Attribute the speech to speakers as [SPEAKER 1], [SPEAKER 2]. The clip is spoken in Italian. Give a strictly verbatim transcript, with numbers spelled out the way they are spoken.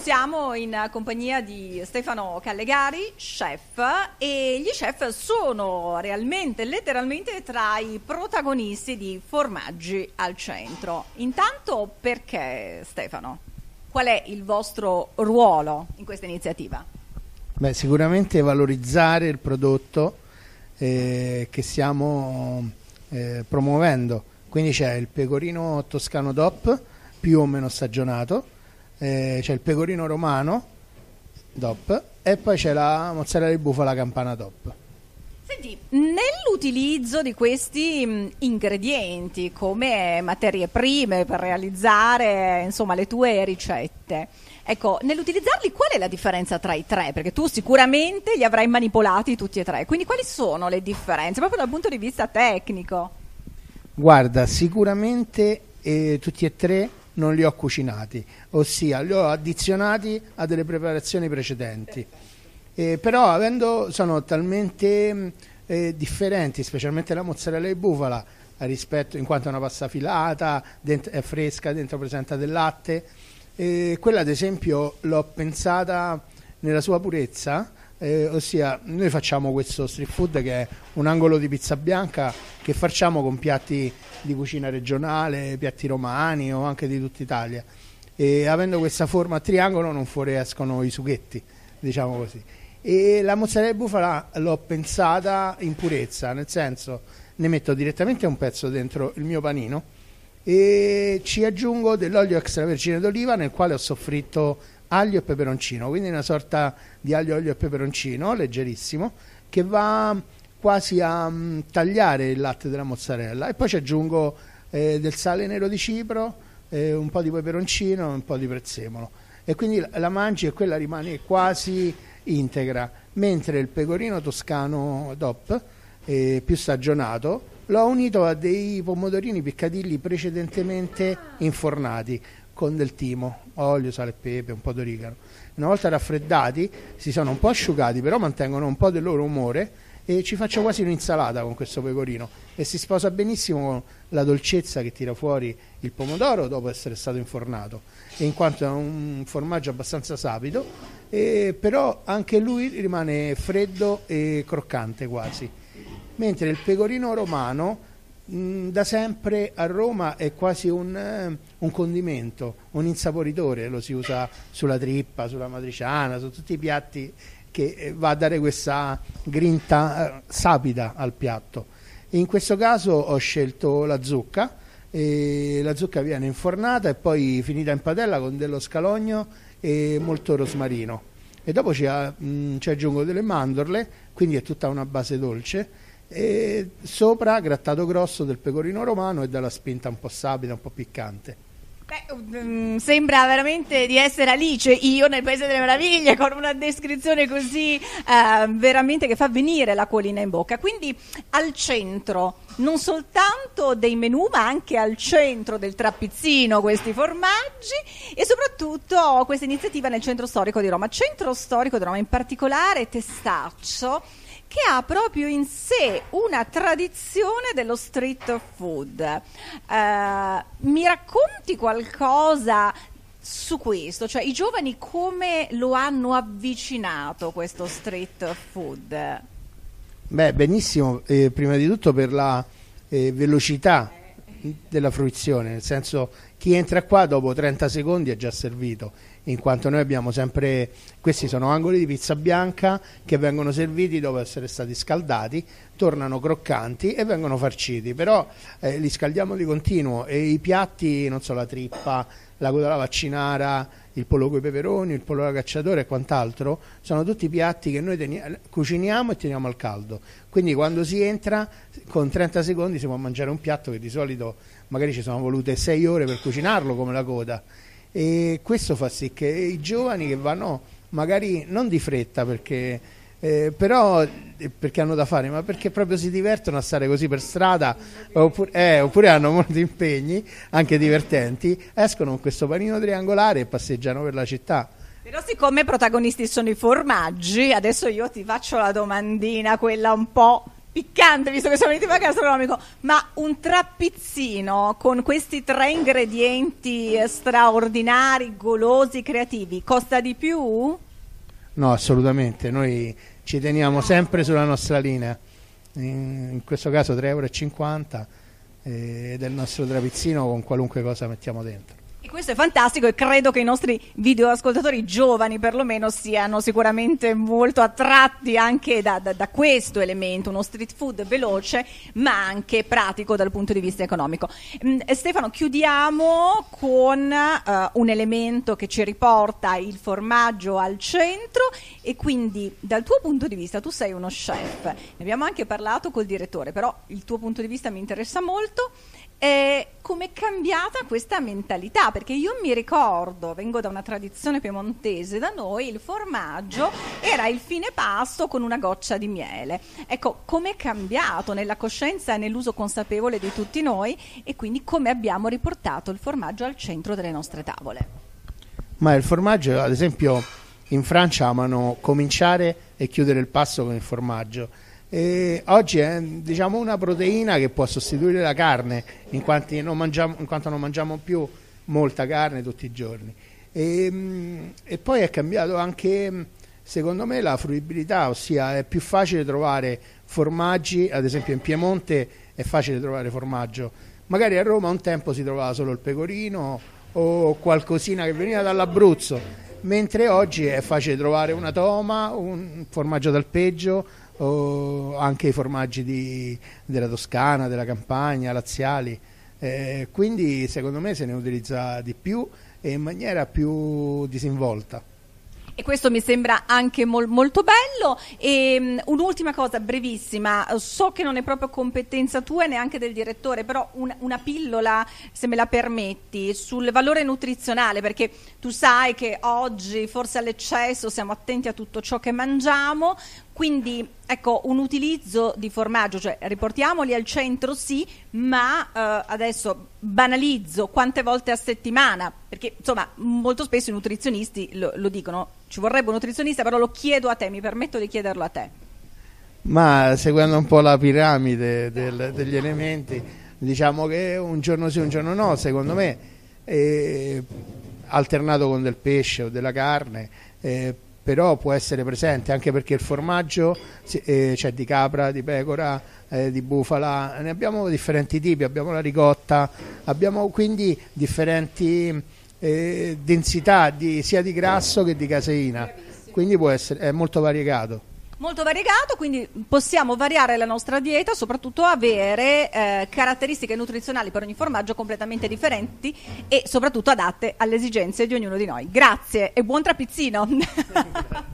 [SPEAKER 1] siamo in compagnia di Stefano Callegari, chef, e gli chef sono realmente, letteralmente tra i protagonisti di Formaggi al Centro. Intanto, perché, Stefano? Qual è il vostro ruolo in questa iniziativa?
[SPEAKER 2] Beh, sicuramente valorizzare il prodotto eh, che stiamo eh, promuovendo. Quindi c'è il pecorino toscano D O P, più o meno stagionato, eh, c'è il pecorino romano D O P e poi c'è la mozzarella di bufala campana D O P.
[SPEAKER 1] Senti, nell'utilizzo di questi mh, ingredienti come materie prime per realizzare, insomma, le tue ricette, ecco, nell'utilizzarli qual è la differenza tra i tre? Perché tu sicuramente li avrai manipolati tutti e tre, quindi quali sono le differenze proprio dal punto di vista tecnico?
[SPEAKER 2] Guarda, sicuramente eh, tutti e tre non li ho cucinati, ossia li ho addizionati a delle preparazioni precedenti. Eh, però avendo sono talmente eh, differenti, specialmente la mozzarella di bufala rispetto, in quanto è una pasta filata, dentro, è fresca, dentro presenta del latte, eh, quella ad esempio l'ho pensata nella sua purezza, eh, ossia noi facciamo questo street food che è un angolo di pizza bianca che facciamo con piatti di cucina regionale, piatti romani o anche di tutta Italia, e avendo questa forma a triangolo non fuoriescono i sughetti, diciamo così. E la mozzarella di bufala l'ho pensata in purezza, nel senso ne metto direttamente un pezzo dentro il mio panino e ci aggiungo dell'olio extravergine d'oliva nel quale ho soffritto aglio e peperoncino, quindi una sorta di aglio, olio e peperoncino leggerissimo che va quasi a um, tagliare il latte della mozzarella, e poi ci aggiungo eh, del sale nero di Cipro, eh, un po' di peperoncino e un po' di prezzemolo, e quindi la, la mangi e quella rimane quasi integra, mentre il pecorino toscano D O P eh, più stagionato l'ho unito a dei pomodorini piccadilli precedentemente infornati con del timo, olio, sale e pepe, un po' d'origano. Una volta raffreddati si sono un po' asciugati, però mantengono un po' del loro umore, e ci faccio quasi un'insalata con questo pecorino e si sposa benissimo con la dolcezza che tira fuori il pomodoro dopo essere stato infornato, e in quanto è un formaggio abbastanza sapido, eh, però anche lui rimane freddo e croccante quasi, mentre il pecorino romano mh, da sempre a Roma è quasi un, eh, un condimento, un insaporitore, lo si usa sulla trippa, sulla matriciana, su tutti i piatti, che va a dare questa grinta eh, sapida al piatto. E in questo caso ho scelto la zucca, e la zucca viene infornata e poi finita in padella con dello scalogno e molto rosmarino, e dopo ci, mh, ci aggiungo delle mandorle, quindi è tutta una base dolce, e sopra grattato grosso del pecorino romano e dalla spinta un po' sapida, un po' piccante.
[SPEAKER 1] Beh, um, sembra veramente di essere Alice, io nel Paese delle Meraviglie, con una descrizione così uh, veramente che fa venire l'acquolina in bocca. Quindi al centro non soltanto dei menù, ma anche al centro del trappizzino questi formaggi, e soprattutto questa iniziativa nel centro storico di Roma. Centro storico di Roma, in particolare Testaccio, che ha proprio in sé una tradizione dello street food. Uh, mi racconti qualcosa su questo? Cioè, i giovani come lo hanno avvicinato questo street food?
[SPEAKER 2] Beh, benissimo, eh, prima di tutto per la eh, velocità della fruizione, nel senso, chi entra qua dopo trenta secondi è già servito, in quanto noi abbiamo sempre, questi sono angoli di pizza bianca che vengono serviti dopo essere stati scaldati, tornano croccanti e vengono farciti, però eh, li scaldiamo di continuo, e i piatti, non so, la trippa, la coda alla vaccinara, il pollo coi peperoni, il pollo alla cacciatore e quant'altro, sono tutti piatti che noi teniamo, cuciniamo e teniamo al caldo, quindi quando si entra con trenta secondi si può mangiare un piatto che di solito magari ci sono volute sei ore per cucinarlo, come la coda. E questo fa sì che i giovani che vanno magari non di fretta, perché eh, però eh, perché hanno da fare, ma perché proprio si divertono a stare così per strada, oppure, eh, oppure hanno molti impegni anche divertenti, escono con questo panino triangolare e passeggiano per la città.
[SPEAKER 1] Però siccome protagonisti sono i formaggi, adesso io ti faccio la domandina, quella un po' piccante, visto che siamo in tema gastronomico, ma un trappizzino con questi tre ingredienti straordinari, golosi, creativi, costa di più?
[SPEAKER 2] No, assolutamente, noi ci teniamo sempre sulla nostra linea, in, in questo caso tre euro e cinquanta eh, del nostro trapizzino con qualunque cosa mettiamo dentro.
[SPEAKER 1] E questo è fantastico e credo che i nostri videoascoltatori giovani perlomeno siano sicuramente molto attratti anche da, da, da questo elemento, uno street food veloce ma anche pratico dal punto di vista economico. Mm, Stefano, chiudiamo con uh, un elemento che ci riporta il formaggio al centro e quindi dal tuo punto di vista, tu sei uno chef, ne abbiamo anche parlato col direttore, però il tuo punto di vista mi interessa molto. Eh, come è cambiata questa mentalità? Perché io mi ricordo, vengo da una tradizione piemontese, da noi il formaggio era il fine pasto con una goccia di miele. Ecco, come è cambiato nella coscienza e nell'uso consapevole di tutti noi e quindi come abbiamo riportato il formaggio al centro delle nostre tavole?
[SPEAKER 2] Ma il formaggio, ad esempio, in Francia amano cominciare e chiudere il pasto con il formaggio. E oggi è, diciamo, una proteina che può sostituire la carne in, quanti non mangiamo, in quanto non mangiamo più molta carne tutti i giorni e, e poi è cambiato anche secondo me la fruibilità, ossia è più facile trovare formaggi, ad esempio in Piemonte è facile trovare formaggio, magari a Roma un tempo si trovava solo il pecorino o qualcosina che veniva dall'Abruzzo, mentre oggi è facile trovare una toma, un formaggio d'alpeggio o anche i formaggi di, della Toscana, della Campania, laziali, eh, quindi secondo me se ne utilizza di più e in maniera più disinvolta.
[SPEAKER 1] E questo mi sembra anche mol- molto bello. E um, un'ultima cosa brevissima, so che non è proprio competenza tua e neanche del direttore, però un- una pillola, se me la permetti, sul valore nutrizionale, perché tu sai che oggi forse all'eccesso siamo attenti a tutto ciò che mangiamo, quindi ecco un utilizzo di formaggio, cioè riportiamoli al centro sì, ma eh, adesso banalizzo quante volte a settimana, perché insomma molto spesso i nutrizionisti lo, lo dicono, ci vorrebbe un nutrizionista, però lo chiedo a te, mi permetto di chiederlo a te.
[SPEAKER 2] Ma seguendo un po' la piramide del, degli elementi, diciamo che un giorno sì un giorno no, secondo me eh, alternato con del pesce o della carne, eh, però può essere presente anche perché il formaggio eh, c'è di capra, di pecora, eh, di bufala, ne abbiamo differenti tipi, abbiamo la ricotta, abbiamo quindi differenti eh, densità di, sia di grasso che di caseina, quindi può essere, è molto variegato.
[SPEAKER 1] Molto variegato, quindi possiamo variare la nostra dieta, soprattutto avere eh, caratteristiche nutrizionali per ogni formaggio completamente differenti e soprattutto adatte alle esigenze di ognuno di noi. Grazie e buon trapizzino!